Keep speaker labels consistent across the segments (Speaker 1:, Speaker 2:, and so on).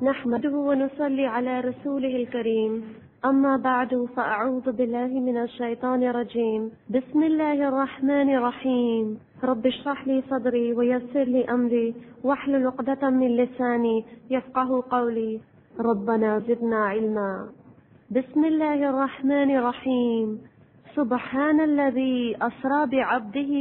Speaker 1: نحمده ونصلي على رسوله الكريم. أما بعد فأعوذ بالله من الشيطان الرجيم. بسم الله الرحمن الرحيم. رب اشرح لي صدري ويسر لي أمري واحلل عقدة من لساني يفقه قولي. ربنا زدنا علما. بسم الله الرحمن الرحيم. سبحان الذي أسرى بعبده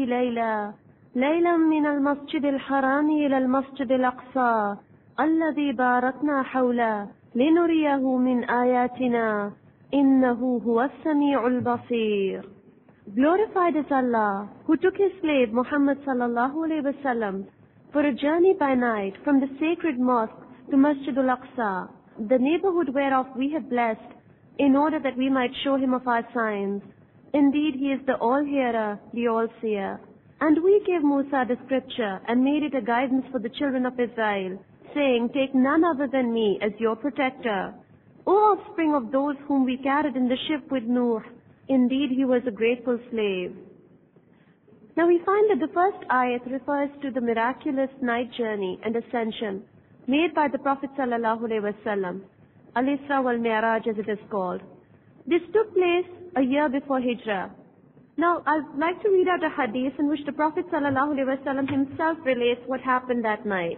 Speaker 1: ليلا من المسجد الحرام إلى المسجد الأقصى الذي باركنا حوله لنريه من آياتنا إنه هو السميع البصير. Glorified is Allah, who took his slave Muhammad sallallahu alaihi wasallam for a journey by night from the sacred mosque to Masjid al-Aqsa, the neighborhood whereof we have blessed, in order that we might show him of our signs. Indeed, he is the all-hearer, the all-seer. And we gave Musa the scripture and made it a guidance for the children of Israel, saying, take none other than me as your protector. O offspring of those whom we carried in the ship with Nuh, indeed he was a grateful slave. Now we find that the first ayat refers to the miraculous night journey and ascension made by the Prophet sallallahu alaihi wasallam, Al-Isra wal-Mi'raj as it is called. This took place a year before Hijrah. Now I'd like to read out a hadith in which the Prophet sallallahu alaihi wasallam himself relates what happened that night.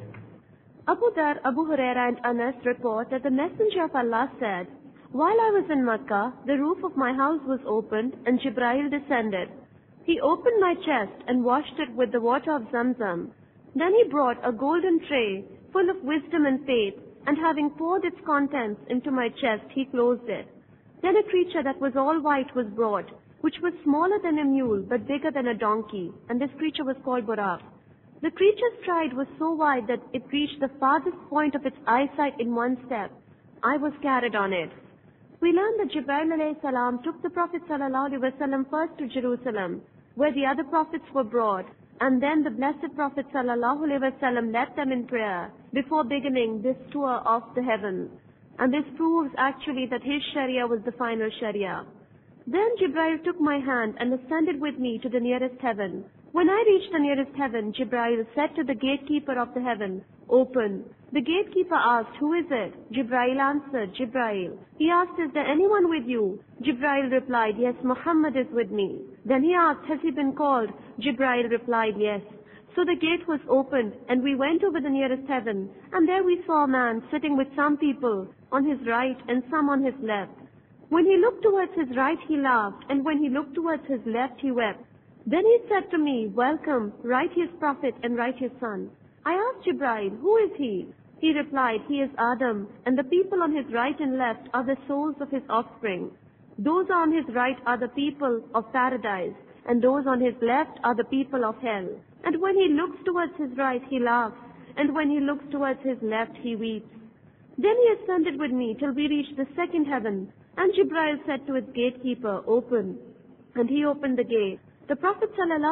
Speaker 1: Abu Dhar, Abu Huraira and Anas report that the Messenger of Allah said, while I was in Makkah, the roof of my house was opened and Jibreel descended. He opened my chest and washed it with the water of Zamzam. Then he brought a golden tray full of wisdom and faith, and having poured its contents into my chest, he closed it. Then a creature that was all white was brought, which was smaller than a mule but bigger than a donkey, and this creature was called Buraq. The creature's stride was so wide that it reached the farthest point of its eyesight in one step. I was carried on it. We learn that Jibreel alayhi salam took the Prophet sallallahu alaihi wasallam first to Jerusalem, where the other prophets were brought, and then the blessed Prophet sallallahu alaihi wasallam led them in prayer before beginning this tour of the heavens. And this proves actually that his Sharia was the final Sharia. Then Jibreel took my hand and ascended with me to the nearest heaven. When I reached the nearest heaven, Jibreel said to the gatekeeper of the heaven, open. The gatekeeper asked, who is it? Jibreel answered, Jibreel. He asked, is there anyone with you? Jibreel replied, yes, Muhammad is with me. Then he asked, has he been called? Jibreel replied, yes. So the gate was opened, and we went over the nearest heaven, and there we saw a man sitting with some people on his right and some on his left. When he looked towards his right, he laughed, and when he looked towards his left, he wept. Then he said to me, welcome, righteous Prophet and righteous Son. I asked Jibreel, who is he? He replied, he is Adam, and the people on his right and left are the souls of his offspring. Those on his right are the people of paradise, and those on his left are the people of hell. And when he looks towards his right, he laughs, and when he looks towards his left, he weeps. Then he ascended with me till we reached the second heaven, and Jibreel said to its gatekeeper, open. And he opened the gate. The Prophet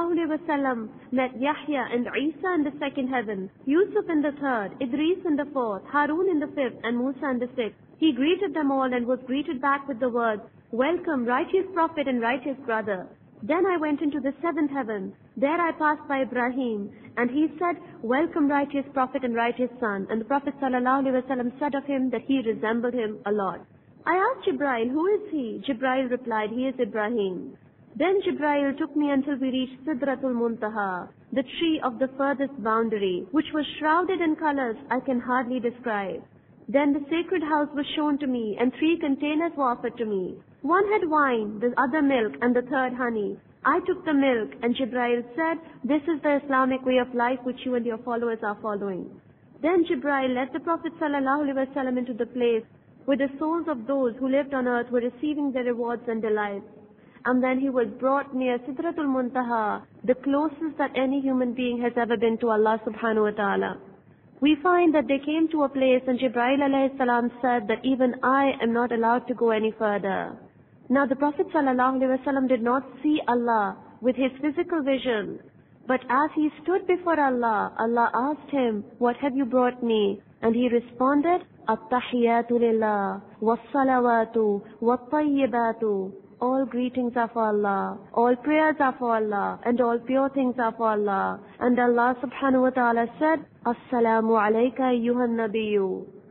Speaker 1: ﷺ met Yahya and Isa in the second heaven, Yusuf in the third, Idris in the fourth, Harun in the fifth, and Musa in the sixth. He greeted them all and was greeted back with the words, welcome, righteous Prophet and righteous brother. Then I went into the seventh heaven. There I passed by Ibrahim, and he said, welcome, righteous Prophet and righteous Son. And the Prophet ﷺ said of him that he resembled him a lot. I asked Jibreel, who is he? Jibreel replied, he is Ibrahim. Then Jibreel took me until we reached Sidratul Muntaha, the tree of the furthest boundary, which was shrouded in colors I can hardly describe. Then the sacred house was shown to me, and 3 containers were offered to me. One had wine, the other milk, and the third honey. I took the milk, and Jibreel said, this is the Islamic way of life which you and your followers are following. Then Jibreel led the Prophet ﷺ into the place where the souls of those who lived on earth were receiving their rewards and delights. And then he was brought near Sidratul Muntaha, the closest that any human being has ever been to Allah subhanahu wa ta'ala. We find that they came to a place and Jibreel alayhi salam said that even I am not allowed to go any further. Now the Prophet sallallahu alaihi wasallam did not see Allah with his physical vision, but as he stood before Allah, Allah asked him, what have you brought me? And he responded, At-tahiyyatu lillah, was-salawatu, wat-tayyibatu. All greetings are for Allah, all prayers are for Allah, and all pure things are for Allah. And Allah subhanahu wa ta'ala said, Assalamu alayka ayyuhan nabiyyu,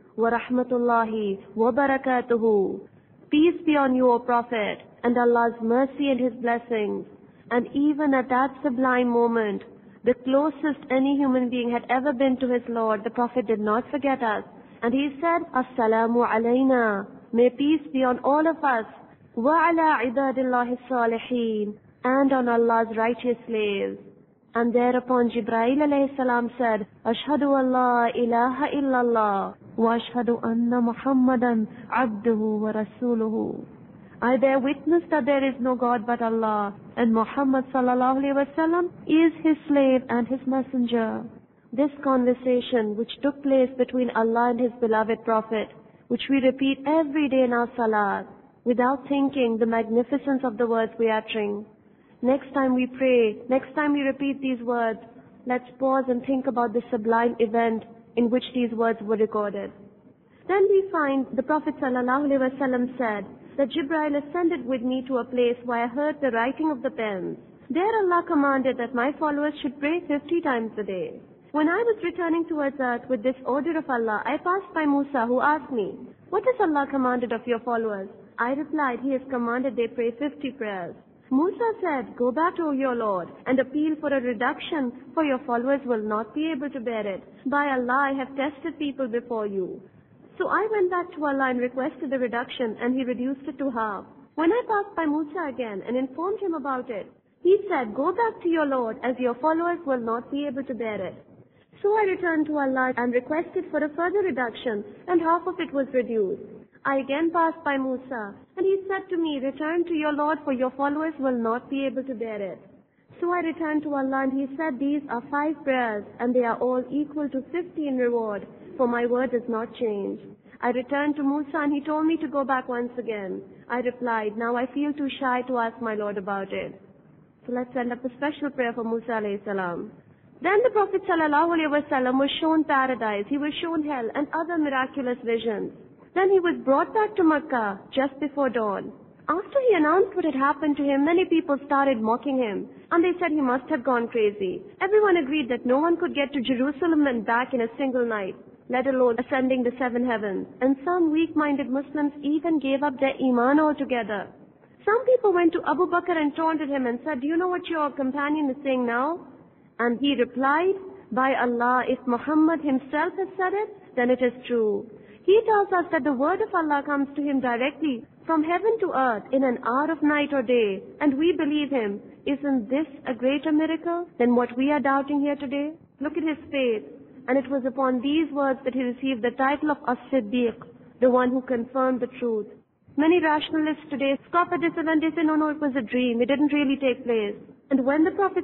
Speaker 1: wa rahmatullahi wa barakatuhu. Peace be on you, O Prophet, and Allah's mercy and His blessings. And even at that sublime moment, the closest any human being had ever been to his Lord, the Prophet did not forget us. And he said, Assalamu alayna. May peace be on all of us. Wa ala ibadillahi salihin. And on Allah's righteous slaves. And thereupon Jibreel alayhi salam said, Ashhadu an la ilaha illallah. Wa ashhadu anna Muhammadan abduhu wa rasuluhu. I bear witness that there is no God but Allah, and Muhammad sallallahu alaihi wasallam is His slave and His messenger. This conversation which took place between Allah and His beloved Prophet, which we repeat every day in our salat, without thinking the magnificence of the words we are uttering. Next time we pray, next time we repeat these words, let's pause and think about the sublime event in which these words were recorded. Then we find the Prophet sallallahu alaihi wasallam said that Jibreel ascended with me to a place where I heard the writing of the pens. There Allah commanded that my followers should pray 50 times a day. When I was returning towards earth with this order of Allah, I passed by Musa, who asked me, what has Allah commanded of your followers? I replied, He has commanded they pray 50 prayers. Musa said, go back to your Lord and appeal for a reduction, for your followers will not be able to bear it. By Allah, I have tested people before you. So I went back to Allah and requested the reduction, and He reduced it to half. When I passed by Musa again and informed him about it, he said, go back to your Lord, as your followers will not be able to bear it. So I returned to Allah and requested for a further reduction, and half of it was reduced. I again passed by Musa, and he said to me, return to your Lord, for your followers will not be able to bear it. So I returned to Allah, and He said, these are 5 prayers, and they are all equal to 50 in reward, for my word does not change. I returned to Musa, and he told me to go back once again. I replied, now I feel too shy to ask my Lord about it. So let's send up a special prayer for Musa alayhi salam. Then the Prophet sallallahu alaihi wasallam was shown paradise, he was shown hell and other miraculous visions. Then he was brought back to Makkah just before dawn. After he announced what had happened to him, many people started mocking him, and they said he must have gone crazy. Everyone agreed that no one could get to Jerusalem and back in a single night, let alone ascending the 7 heavens. And some weak-minded Muslims even gave up their iman altogether. Some people went to Abu Bakr and taunted him and said, do you know what your companion is saying now? And he replied, by Allah, if Muhammad himself has said it, then it is true. He tells us that the word of Allah comes to him directly from heaven to earth in an hour of night or day, and we believe him. Isn't this a greater miracle than what we are doubting here today? Look at his faith. And it was upon these words that he received the title of As-Siddiq, the one who confirmed the truth. Many rationalists today scoff at this event. They say, no, it was a dream. It didn't really take place. And when the Prophet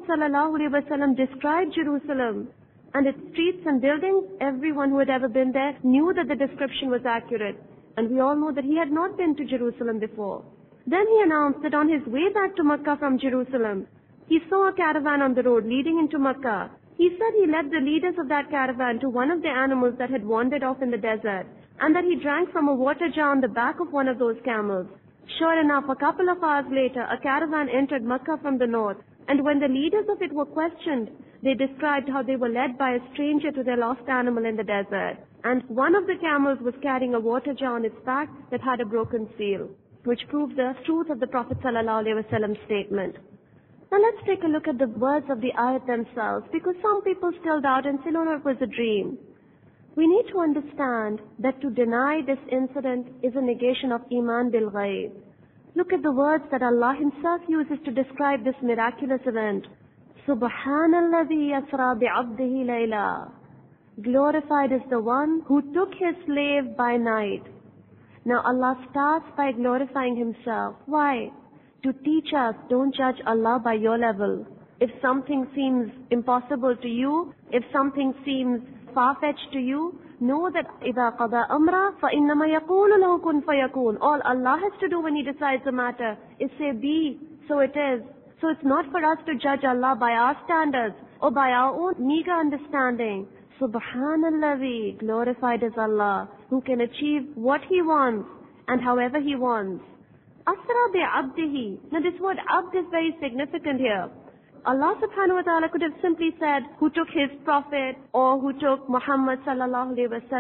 Speaker 1: ﷺ described Jerusalem and its streets and buildings, everyone who had ever been there knew that the description was accurate. And we all know that he had not been to Jerusalem before. Then he announced that on his way back to Makkah from Jerusalem, he saw a caravan on the road leading into Makkah. He said he led the leaders of that caravan to one of the animals that had wandered off in the desert, and that he drank from a water jar on the back of one of those camels. Sure enough, a couple of hours later, a caravan entered Makkah from the north, and when the leaders of it were questioned, they described how they were led by a stranger to their lost animal in the desert. And one of the camels was carrying a water jar on its back that had a broken seal, which proved the truth of the Prophet ﷺ's statement. Now let's take a look at the words of the ayat themselves, because some people still doubt and say, no, it was a dream. We need to understand that to deny this incident is a negation of Iman bil Ghaib. Look at the words that Allah Himself uses to describe this miraculous event. Subhanalladhi yasra bi'abdihi layla. Glorified is the one who took his slave by night. Now Allah starts by glorifying Himself. Why? To teach us, don't judge Allah by your level. If something seems impossible to you, if something seems far-fetched to you, know that إِذَا قَضَى أَمْرًا فَإِنَّمَا يَقُولُ لَهُ كُنْ فَيَكُونُ. All Allah has to do when He decides a matter is say, be, so it is. So it's not for us to judge Allah by our standards or by our own meager understanding. Subhanallah, glorified is Allah, who can achieve what He wants and however He wants. Asra bi'abdihi. Now this word abd is very significant here. Allah subhanahu wa ta'ala could have simply said, who took His Prophet or who took Muhammad sallallahu alayhi wa sallam.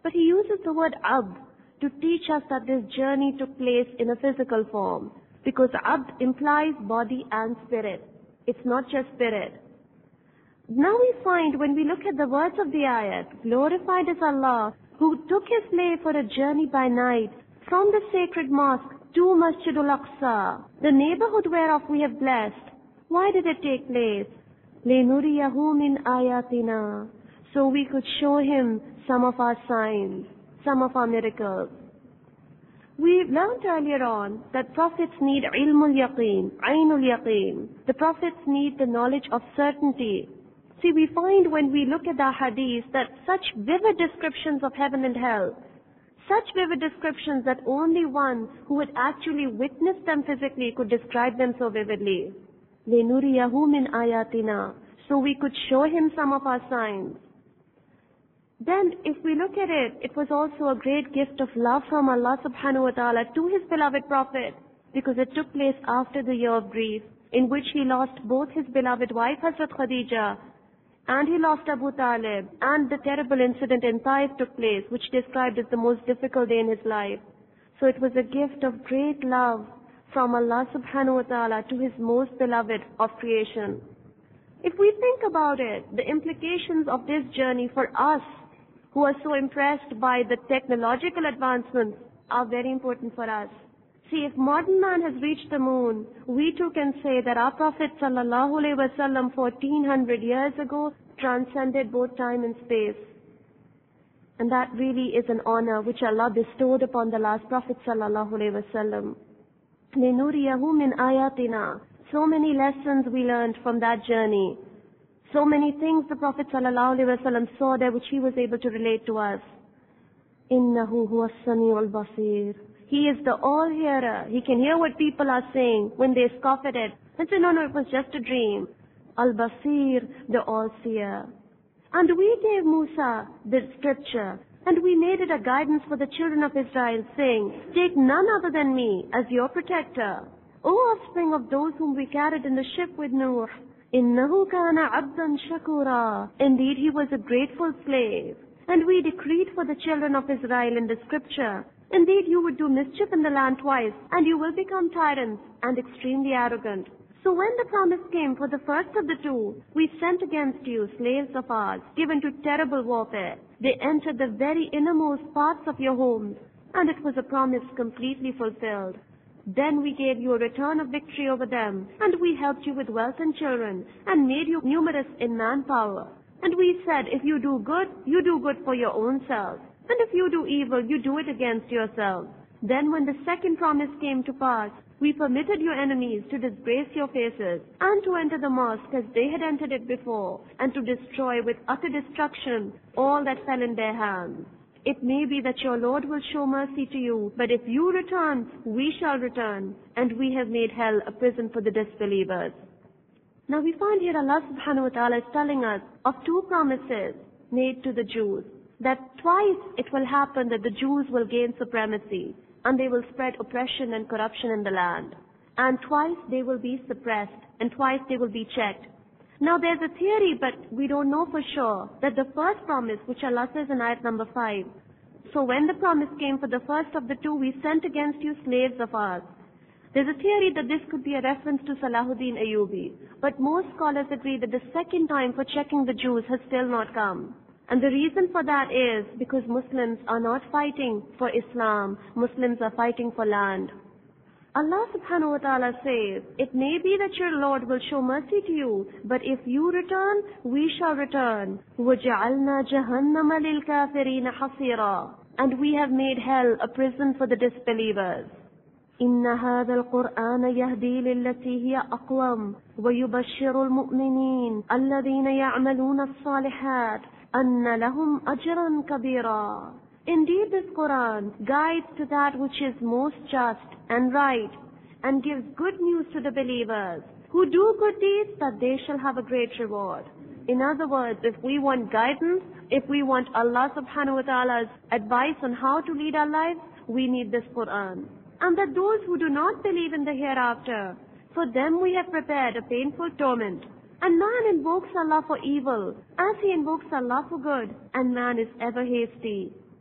Speaker 1: But he uses the word abd to teach us that this journey took place in a physical form. Because abd implies body and spirit. It's not just spirit. Now we find when we look at the words of the ayat, glorified is Allah who took his slave for a journey by night from the sacred mosque to Masjidul Aqsa, the neighborhood whereof we have blessed. Why did it take place? لِنُرِيَهُ مِنْ آيَاتِنَا, so we could show him some of our signs, some of our miracles. We learned earlier on that prophets need ilmul yaqeen, aynul yaqeen. The prophets need the knowledge of certainty. See, we find when we look at the hadith that such vivid descriptions of heaven and hell, such vivid descriptions that only one who had actually witnessed them physically could describe them so vividly. لِنُرِيَهُ مِنْ آيَاتِنَا, so we could show him some of our signs. Then, if we look at it, it was also a great gift of love from Allah subhanahu wa ta'ala to his beloved Prophet, because it took place after the year of grief, in which he lost both his beloved wife Hazrat Khadija, and he lost Abu Talib, and the terrible incident in Taif took place, which described as the most difficult day in his life. So it was a gift of great love from Allah subhanahu wa ta'ala to his most beloved of creation. If we think about it, the implications of this journey for us, who are so impressed by the technological advancements, are very important for us. See, if modern man has reached the moon, we too can say that our Prophet sallallahu alaihi wasallam 1400 years ago transcended both time and space. And that really is an honor which Allah bestowed upon the last Prophet sallallahu alaihi wasallam. لِنُرِيَهُ مِنْ آيَاتِنَا. So many lessons we learned from that journey. So many things the Prophet ﷺ saw there which he was able to relate to us. إِنَّهُ هُوَ السَّمِيعُ الْبَصِيرُ. He is the all-hearer. He can hear what people are saying when they scoff at it and say, no, it was just a dream. Al-Basir, the all-seer. And we gave Musa the scripture, and we made it a guidance for the children of Israel, saying, take none other than me as your protector, O offspring of those whom we carried in the ship with Nuh. إِنَّهُ كَانَ عَبْدًا شَكُورًا. Indeed, he was a grateful slave. And we decreed for the children of Israel in the scripture, indeed you would do mischief in the land twice, and you will become tyrants and extremely arrogant. So when the promise came for the first of the two, we sent against you slaves of ours, given to terrible warfare. They entered the very innermost parts of your homes, and it was a promise completely fulfilled. Then we gave you a return of victory over them, and we helped you with wealth and children, and made you numerous in manpower. And we said, if you do good for your own selves, and if you do evil, you do it against yourselves. Then when the second promise came to pass, we permitted your enemies to disgrace your faces, and to enter the mosque as they had entered it before, and to destroy with utter destruction all that fell in their hands. It may be that your Lord will show mercy to you, but if you return, we shall return, and we have made hell a prison for the disbelievers. Now we find here Allah subhanahu wa ta'ala is telling us of two promises made to the Jews, that twice it will happen that the Jews will gain supremacy, and they will spread oppression and corruption in the land. And twice they will be suppressed, and twice they will be checked. Now there's a theory, but we don't know for sure, that the first promise, which Allah says in ayat number 5, so when the promise came for the first of the two, we sent against you slaves of ours. There's a theory that this could be a reference to Salahuddin Ayyubi, but most scholars agree that the second time for checking the Jews has still not come. And the reason for that is because Muslims are not fighting for Islam, Muslims are fighting for land. Allah subhanahu wa ta'ala says, it may be that your Lord will show mercy to you, but if you return, we shall return. وَجَعَلْنَا جَهَنَّمَ لِلْكَافِرِينَ حَصِيرًا. And we have made hell a prison for the disbelievers. إِنَّ هَذَا الْقُرْآنَ يَهْدِي لِلَّتِي هِيَ أَقْوَمُ وَيُبَشِّرُ الْمُؤْمِنِينَ الَّذِينَ يَعْمَلُونَ الصَّالِحَاتِ أَنَّ لَهُمْ أَجْرًا كَبِيرًا. Indeed, this Quran guides to that which is most just and right, and gives good news to the believers who do good deeds, that they shall have a great reward. In other words, if we want guidance, if we want Allah subhanahu wa ta'ala's advice on how to lead our lives, we need this Quran. And that those who do not believe in the hereafter, for them we have prepared a painful torment. And man invokes Allah for evil, as he invokes Allah for good, and man is ever hasty.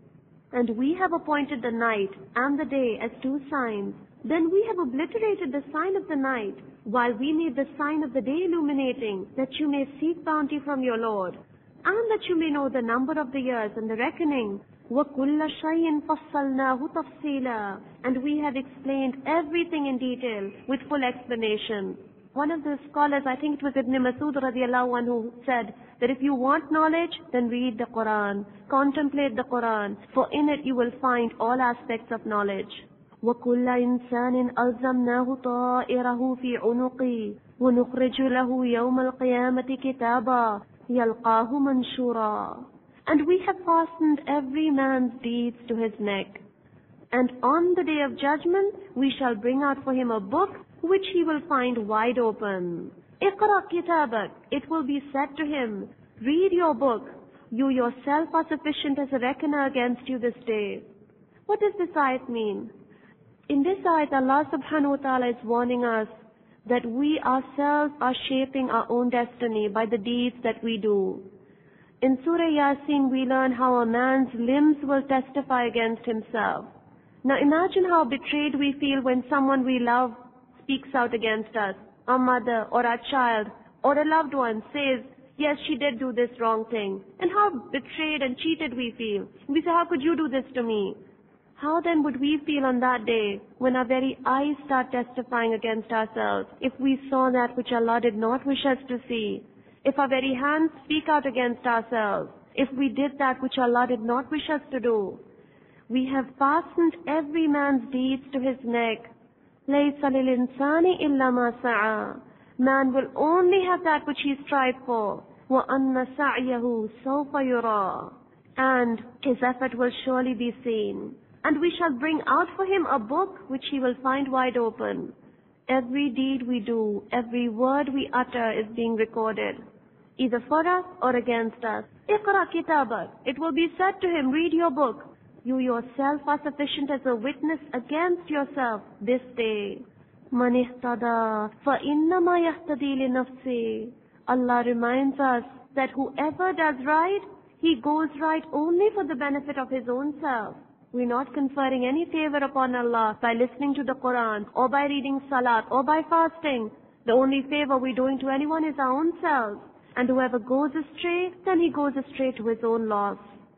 Speaker 1: And we have appointed the night and the day as two signs. Then we have obliterated the sign of the night, while we made the sign of the day illuminating, that you may seek bounty from your Lord, and that you may know the number of the years and the reckoning. وَكُلَّ شَيْءٍ فَصَّلْنَاهُ تَفْصِيلًا. And we have explained everything in detail with full explanation. One of the scholars, I think it was Ibn Masud radiallahu anhu, said that if you want knowledge, then read the Quran, contemplate the Quran, for in it you will find all aspects of knowledge. وَكُلَّ إِنسَانٍ أَلْزَمْنَاهُ طَائِرَهُ فِي عُنُقِهِ وَنُخْرِجُ لَهُ يَوْمَ الْقِيَامَةِ كِتَابًا يَلْقَاهُ مَنْشُورًا. And we have fastened every man's deeds to his neck. And on the day of judgment, we shall bring out for him a book which he will find wide open. اقرأ كتابك. It will be said to him, read your book. You yourself are sufficient as a reckoner against you this day. What does this ayat mean? In this ayat, Allah subhanahu wa ta'ala is warning us that we ourselves are shaping our own destiny by the deeds that we do. In Surah Yasin, we learn how a man's limbs will testify against himself. Now imagine how betrayed we feel when someone we love speaks out against us. Our mother or our child or a loved one says, yes, she did do this wrong thing. And how betrayed and cheated we feel. We say, how could you do this to me? How then would we feel on that day when our very eyes start testifying against ourselves, if we saw that which Allah did not wish us to see? If our very hands speak out against ourselves, if we did that which Allah did not wish us to do? We have fastened every man's deeds to his neck. لَيْسَ لِلْإِنسَانِ إِلَّا مَا سَعَى. Man will only have that which he strived for. وَأَنَّ سَعْيَهُ سَوْفَ يُرَى. And his effort will surely be seen. And we shall bring out for him a book which he will find wide open. Every deed we do, every word we utter is being recorded, either for us or against us. اقرأ كتابك. It will be said to him, read your book. You yourself are sufficient as a witness against yourself this day. مَنِ اهْتَدَى فَإِنَّمَا يَهْتَدِي لِنَفْسِهِ. Allah reminds us that whoever does right, he goes right only for the benefit of his own self. We're not conferring any favor upon Allah by listening to the Quran or by reading Salat or by fasting. The only favor we're doing to anyone is our own selves. And whoever goes astray, then he goes astray to his own loss.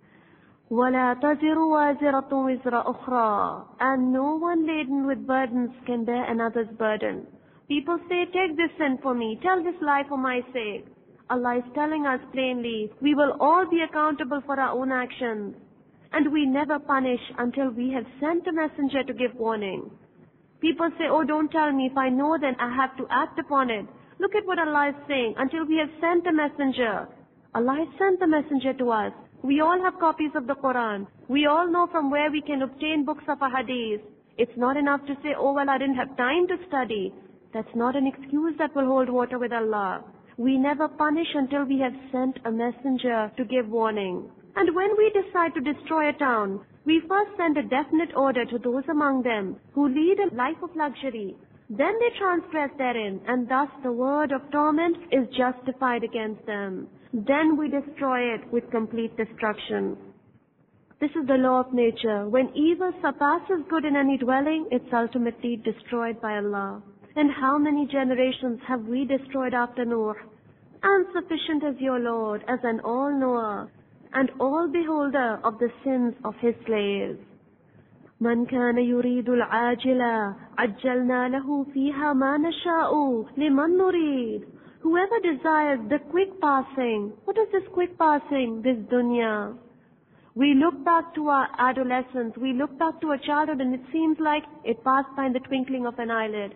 Speaker 1: وَلَا تَزِرُ وَازِرَةٌ وِزْرَ أُخْرَى. And no one laden with burdens can bear another's burden. People say, take this sin for me, tell this lie for my sake. Allah is telling us plainly, we will all be accountable for our own actions. And we never punish until we have sent a messenger to give warning. People say, oh, don't tell me. If I know, then I have to act upon it. Look at what Allah is saying. Until we have sent a messenger. Allah has sent the messenger to us. We all have copies of the Quran. We all know from where we can obtain books of a hadith. It's not enough to say, oh, well, I didn't have time to study. That's not an excuse that will hold water with Allah. We never punish until we have sent a messenger to give warning. And when we decide to destroy a town, we first send a definite order to those among them who lead a life of luxury. Then they transgress therein, and thus the word of torment is justified against them. Then we destroy it with complete destruction. This is the law of nature. When evil surpasses good in any dwelling, it's ultimately destroyed by Allah. And how many generations have we destroyed after Nuh? And sufficient is your Lord as an all-knower and all-beholder of the sins of his slaves. من كان يريد العاجلة عجلنا له فيها ما نشاء لمن نريد. Whoever desires the quick passing, what is this quick passing? This dunya. We look back to our adolescence, we look back to our childhood, and it seems like it passed by in the twinkling of an eyelid.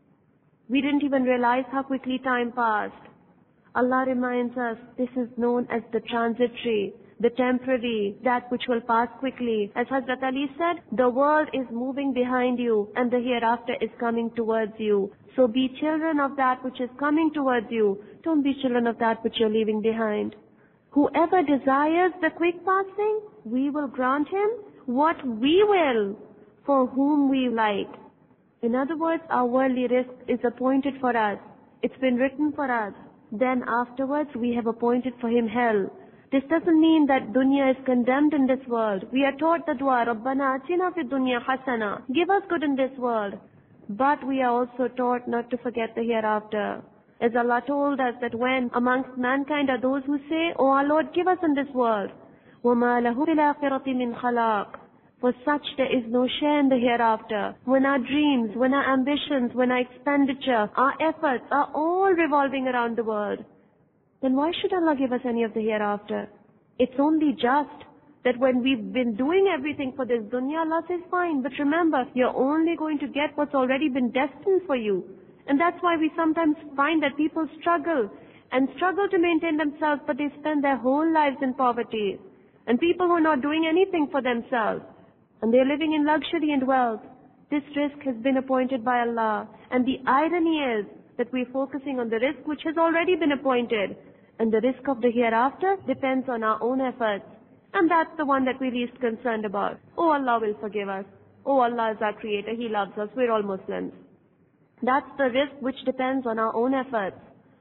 Speaker 1: We didn't even realize how quickly time passed. Allah reminds us this is known as the transitory, the temporary, that which will pass quickly. As Hazrat Ali said, the world is moving behind you and the hereafter is coming towards you. So be children of that which is coming towards you. Don't be children of that which you're leaving behind. Whoever desires the quick passing, we will grant him what we will, for whom we like. In other words, our worldly risk is appointed for us. It's been written for us. Then afterwards we have appointed for him hell. This doesn't mean that dunya is condemned in this world. We are taught the dua, Rabbana atina fid dunya hasana. Give us good in this world. But we are also taught not to forget the hereafter. As Allah told us that when amongst mankind are those who say, "Oh our Lord, give us in this world." وَمَا لَهُ فِي الْآخِرَةِ مِنْ خَلَاقٍ. For such there is no share in the hereafter. When our dreams, when our ambitions, when our expenditure, our efforts are all revolving around the world, then why should Allah give us any of the hereafter? It's only just that when we've been doing everything for this dunya, Allah says, fine, but remember, you're only going to get what's already been destined for you. And that's why we sometimes find that people struggle to maintain themselves, but they spend their whole lives in poverty. And people who are not doing anything for themselves, and they're living in luxury and wealth. This risk has been appointed by Allah. And the irony is that we're focusing on the risk which has already been appointed. And the risk of the hereafter depends on our own efforts. And that's the one that we're least concerned about. Oh, Allah will forgive us. Oh, Allah is our creator. He loves us. We're all Muslims. That's the risk which depends on our own efforts.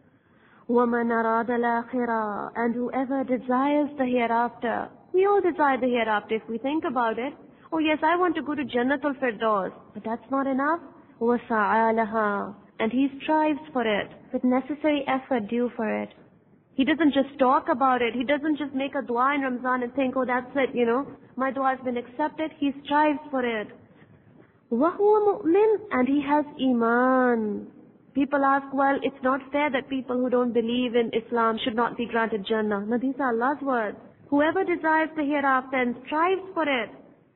Speaker 1: وَمَنْ أَرَادَ الْآخِرَةَ. And whoever desires the hereafter. We all desire the hereafter if we think about it. Oh yes, I want to go to Jannatul Firdaus. But that's not enough. وَسَعَى لَهَا. And he strives for it, with necessary effort due for it. He doesn't just talk about it. He doesn't just make a dua in Ramzan and think, oh that's it, my dua has been accepted. He strives for it. وَهُوَ مُؤْمِنٌ. And he has Iman. People ask, well, it's not fair that people who don't believe in Islam should not be granted Jannah. No, these are Allah's words. Whoever desires the hereafter and strives for it,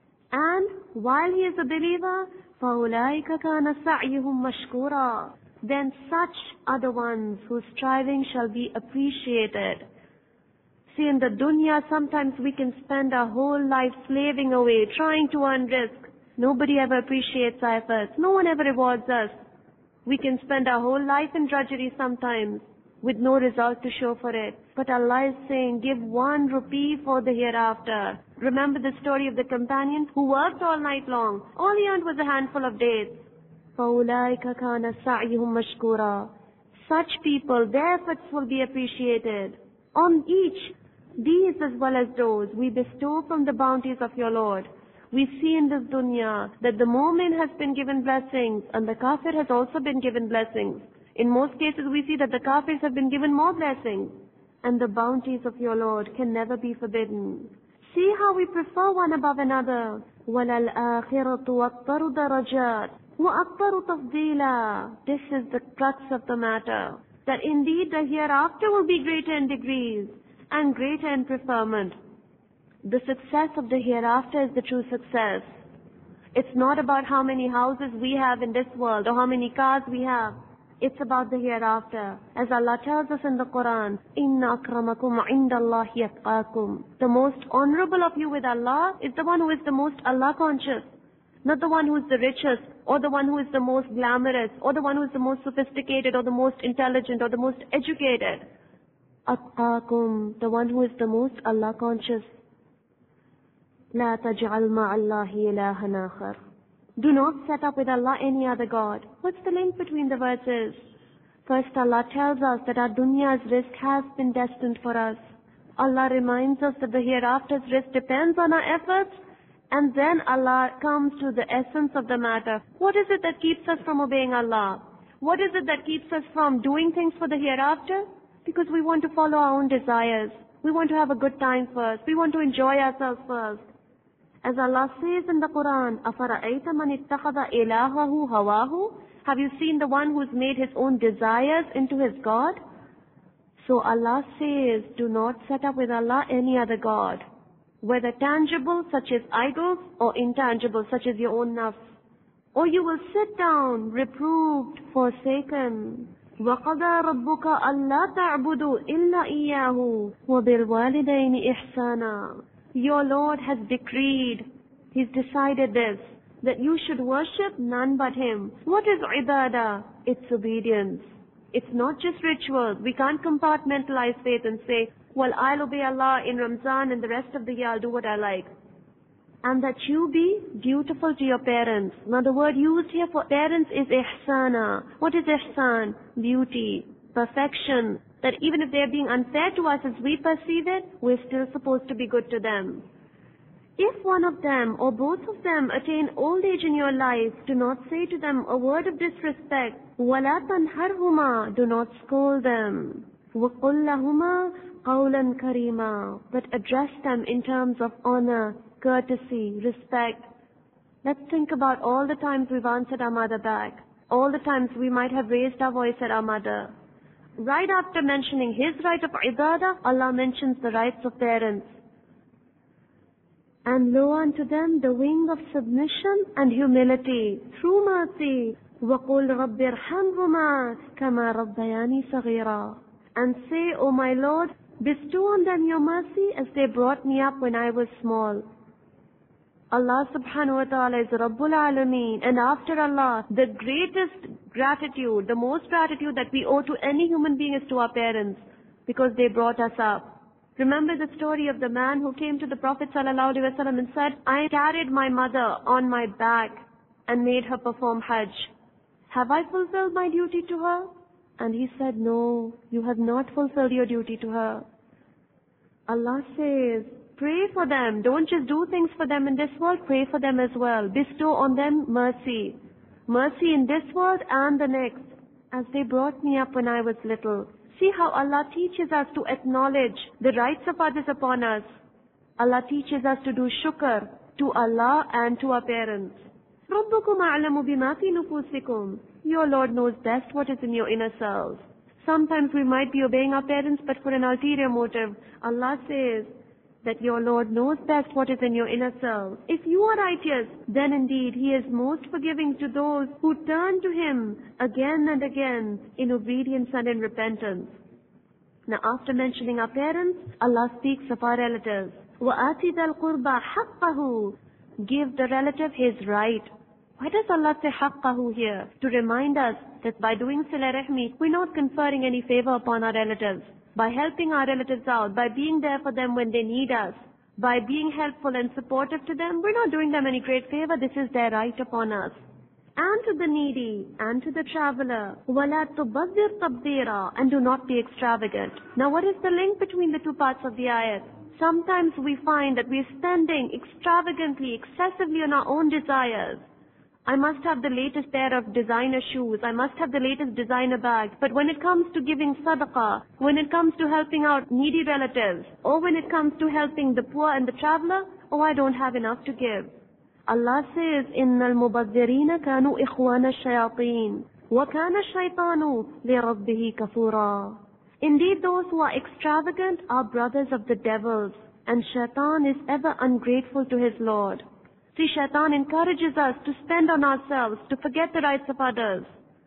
Speaker 1: and while he is a believer, فَأُولَٰئِكَ كَانَ سَعْيُهُمْ مَشْكُورًا. Then such are the ones whose striving shall be appreciated. See, in the dunya, sometimes we can spend our whole life slaving away, trying to earn rizq. Nobody ever appreciates our efforts. No one ever rewards us. We can spend our whole life in drudgery sometimes, with no result to show for it. But Allah is saying, give 1 rupee for the hereafter. Remember the story of the companion who worked all night long. All he earned was a handful of dates. فَأُولَٰئِكَ كَانَ سَعْيُهُمْ مَشْكُورًا. Such people, their efforts will be appreciated. On each, these as well as those, we bestow from the bounties of your Lord. We see in this dunya that the mu'min has been given blessings and the kafir has also been given blessings. In most cases we see that the kafirs have been given more blessings. And the bounties of your Lord can never be forbidden. See how we prefer one above another. وَلَلْآخِرَةُ وَأَكْبَرُ دَرَجَاتٍ وَأَكْبَرُ تَفْضِيلًا. This is the crux of the matter. That indeed the hereafter will be greater in degrees and greater in preferment. The success of the hereafter is the true success. It's not about how many houses we have in this world or how many cars we have. It's about the hereafter. As Allah tells us in the Quran, Inna akramakum indallahi atqakum. The most honorable of you with Allah is the one who is the most Allah conscious. Not the one who is the richest, or the one who is the most glamorous, or the one who is the most sophisticated, or the most intelligent, or the most educated. Atqakum, the one who is the most Allah conscious. La taj'al ma'allahi ilahan akhar. Do not set up with Allah any other God. What's the link between the verses? First, Allah tells us that our dunya's risk has been destined for us. Allah reminds us that the hereafter's risk depends on our efforts. And then Allah comes to the essence of the matter. What is it that keeps us from obeying Allah? What is it that keeps us from doing things for the hereafter? Because we want to follow our own desires. We want to have a good time first. We want to enjoy ourselves first. As Allah says in the Quran, أَفَرَأَيْتَ مَنِ اتَّخَذَ إِلَهَهُ هَوَاهُ. Have you seen the one who's made his own desires into his God? So Allah says, do not set up with Allah any other God. Whether tangible such as idols or intangible such as your own nafs. Or you will sit down, reproved, forsaken. وَقَضَى رَبُّكَ أَلَّا تَعْبُدُوا إِلَّا إِيَّاهُ وَبِالْوَالِدَيْنِ إِحْسَانًا. Your Lord has decreed, He's decided this, that you should worship none but Him. What is ibadah? It's obedience. It's not just rituals. We can't compartmentalize faith and say, well, I'll obey Allah in Ramzan and the rest of the year I'll do what I like. And that you be dutiful to your parents. Now the word used here for parents is ihsana. What is ihsan? Beauty, perfection. that even if they are being unfair to us as we perceive it, we're still supposed to be good to them. If one of them or both of them attain old age in your life, do not say to them a word of disrespect. وَلَا تَنْهَرْهُمَا, do not scold them. وَقُلْ لَهُمَا قَوْلًا كَرِيمًا, but address them in terms of honor, courtesy, respect. Let's think about all the times we've answered our mother back. All the times we might have raised our voice at our mother. Right after mentioning his right of ibadah, Allah mentions the rights of parents. And low unto them the wing of submission and humility through mercy. وَقُلْ رَبِّ ارْحَمْهُمَا كَمَا رَبَّيَانِي صَغِيرًا, and say, O my Lord, bestow on them your mercy as they brought me up when I was small. Allah subhanahu wa ta'ala is Rabbul Alameen, and after Allah, the greatest gratitude, the most gratitude that we owe to any human being is to our parents, because they brought us up. Remember the story of the man who came to the Prophet ﷺ and said, I carried my mother on my back and made her perform Hajj. Have I fulfilled my duty to her? And he said, no, you have not fulfilled your duty to her. Allah says, pray for them. Don't just do things for them in this world, pray for them as well. Bestow on them mercy. Mercy in this world and the next, as they brought me up when I was little. See how Allah teaches us to acknowledge the rights of others upon us. Allah teaches us to do shukr to Allah and to our parents. رَبُّكُمْ أَعْلَمُ بِمَا فِي نُفُوسِكُمْ. Your Lord knows best what is in your inner selves. Sometimes we might be obeying our parents, but for an ulterior motive. Allah says that your Lord knows best what is in your inner selves. If you are righteous, then indeed He is most forgiving to those who turn to Him again and again in obedience and in repentance. Now after mentioning our parents, Allah speaks of our relatives. وَآتِ ذَا الْقُرْبَى حَقَّهُ. Give the relative his right. Why does Allah say haqqahu here? To remind us that by doing sila rahmi, we're not conferring any favor upon our relatives. By helping our relatives out, by being there for them when they need us, by being helpful and supportive to them, we're not doing them any great favor. This is their right upon us. And to the needy, and to the traveler, وَلَا تُبَذِّرْ تَبْذِيرًا, and do not be extravagant. Now what is the link between the two parts of the ayat? Sometimes we find that we're spending extravagantly, excessively on our own desires. I must have the latest pair of designer shoes. I must have the latest designer bag. But when it comes to giving sadaqah, when it comes to helping out needy relatives, or when it comes to helping the poor and the traveler, oh, I don't have enough to give. Allah says, إِنَّ الْمُبَذِّرِينَ كَانُوا إِخْوَانَ الشَّيَاطِينَ وَكَانَ الشَّيْطَانُ لِرَبِّهِ كَفُورًا. Indeed, those who are extravagant are brothers of the devils, and shaitan is ever ungrateful to his Lord. See, shaitan encourages us to spend on ourselves, to forget the rights of others.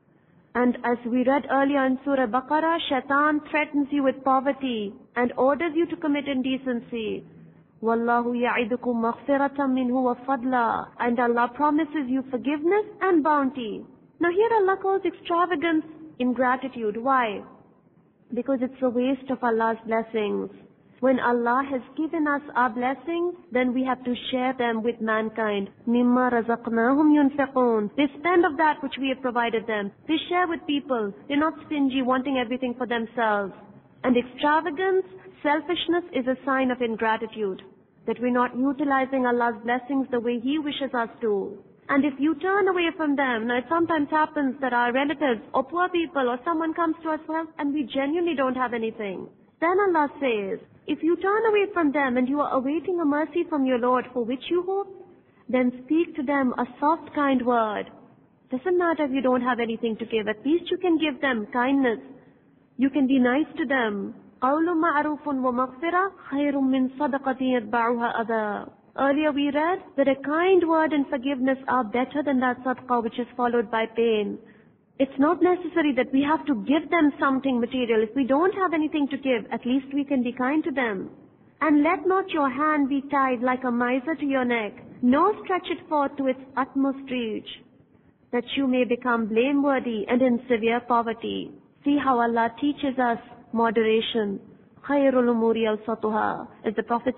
Speaker 1: And as we read earlier in Surah Baqarah, shaitan threatens you with poverty and orders you to commit indecency. وَاللَّهُ يَعِدُكُمْ مَغْفِرَةً مِّنْهُ وَفَضْلًا. And Allah promises you forgiveness and bounty. Now here Allah calls extravagance ingratitude. Why? Because it's a waste of Allah's blessings. When Allah has given us our blessings, then we have to share them with mankind. مِمَّا رَزَقْنَاهُمْ يُنْفِقُونَ. They spend of that which we have provided them. They share with people. They're not stingy, wanting everything for themselves. And extravagance, selfishness is a sign of ingratitude. That we're not utilizing Allah's blessings the way He wishes us to. And if you turn away from them, now it sometimes happens that our relatives or poor people or someone comes to us for help and we genuinely don't have anything. Then Allah says, if you turn away from them and you are awaiting a mercy from your Lord for which you hope, then speak to them a soft, kind word. Doesn't matter if you don't have anything to give. At least you can give them kindness. You can be nice to them. قَوْلٌ مَعْرُوفٌ وَمَغْفِرَةٌ خَيْرٌ مِّن صَدَقَةٍ يَتْبَعُهَا أَذًى. Earlier we read that a kind word and forgiveness are better than that sadaqah which is followed by pain. It's not necessary that we have to give them something material. If we don't have anything to give, at least we can be kind to them. And let not your hand be tied like a miser to your neck, nor stretch it forth to its utmost reach, that you may become blameworthy and in severe poverty. See how Allah teaches us moderation. خَيْرُ الْأُمُورِ أَوْسَطُهَا. As the Prophet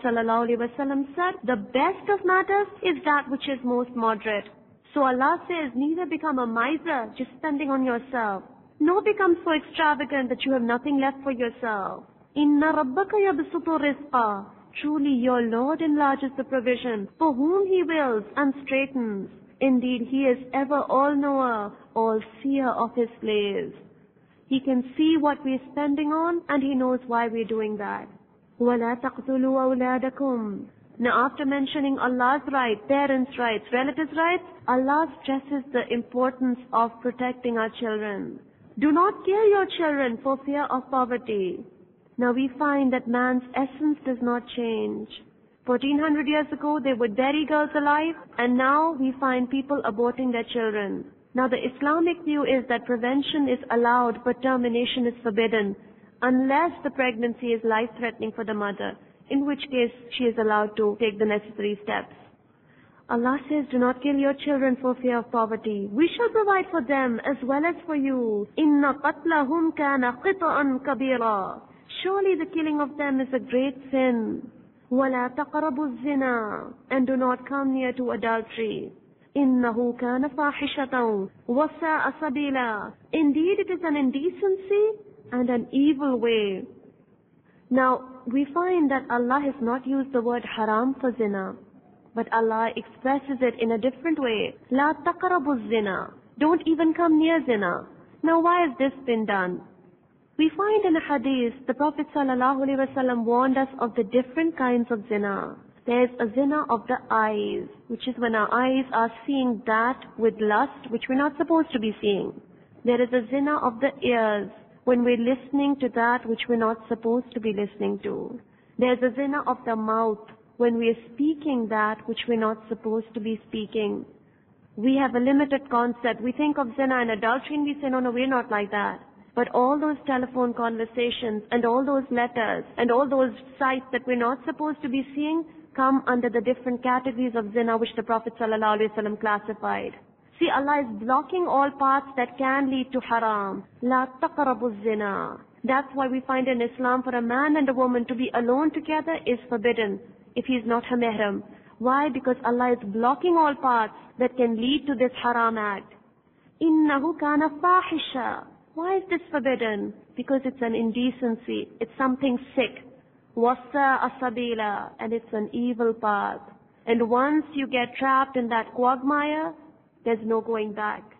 Speaker 1: ﷺ said, the best of matters is that which is most moderate. So Allah says, neither become a miser, just spending on yourself, Nor become so extravagant that you have nothing left for yourself. Inna rabbaka yabsutu rizqa. Truly your Lord enlarges the provision for whom He wills and straightens. Indeed, He is ever all-knower, all-seer of His slaves. He can see what we are spending on, and He knows why we are doing that. وَلَا تَقْتُلُوا أَوْلَادَكُمْ. Now after mentioning Allah's rights, parents' rights, relatives' rights, Allah stresses the importance of protecting our children. Do not kill your children for fear of poverty. Now we find that man's essence does not change. 1400 years ago they would bury girls alive, and now we find people aborting their children. Now the Islamic view is that prevention is allowed but termination is forbidden, unless the pregnancy is life-threatening for the mother, in which case she is allowed to take the necessary steps. Allah says, do not kill your children for fear of poverty. We shall provide for them as well as for you. Inna qatlahum kana qita'an kabira. Surely the killing of them is a great sin. وَلَا تَقْرَبُوا الزِّنَا. And do not come near to adultery. إِنَّهُ كَانَ فَاحِشَةً وَسَاءَ سَبِيلًا. Indeed, it is an indecency and an evil way. Now, we find that Allah has not used the word haram for zina, but Allah expresses it in a different way. لَا تَقْرَبُوا الزِّنَا. Don't even come near zina. Now, why has this been done? We find in a hadith, the Prophet ﷺ warned us of the different kinds of zina. There is a zina of the eyes, which is when our eyes are seeing that with lust, which we're not supposed to be seeing. There is a zina of the ears, when we're listening to that which we're not supposed to be listening to. There's a zina of the mouth, when we're speaking that which we're not supposed to be speaking. We have a limited concept. We think of zina and adultery and we say, no, we're not like that. But all those telephone conversations and all those letters and all those sites that we're not supposed to be seeing come under the different categories of zina which the Prophet ﷺ classified. See, Allah is blocking all paths that can lead to haram. La taqrabu zina. That's why we find in Islam for a man and a woman to be alone together is forbidden if he is not her mahram. Why? Because Allah is blocking all paths that can lead to this haram act. Innahu kana fahisha. Why is this forbidden? Because it's an indecency. It's something sick. Wasa asabila. And it's an evil path. And once you get trapped in that quagmire, there's no going back.